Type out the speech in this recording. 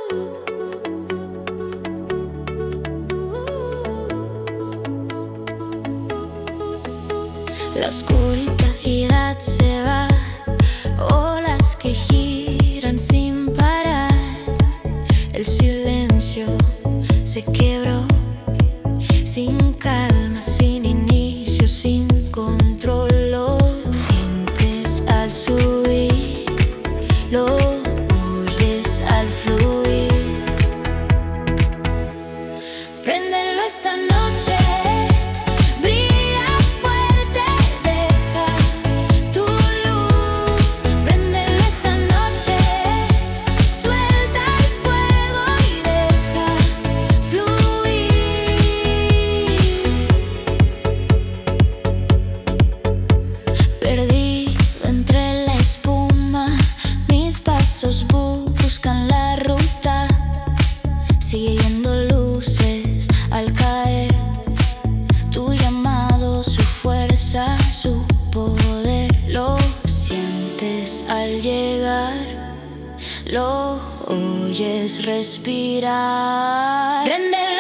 La oscuridad se va, olas que giran sin parar. El silencio se quebró, sin calma, sin inicio, sin control. Lo sientes al subir, lo oyes al fluir. Préndelo esta noche. Buscan la ruta, siguiendo luces al caer. Tu llamado, su fuerza, su poder. Lo sientes al llegar, lo oyes respirar. Prende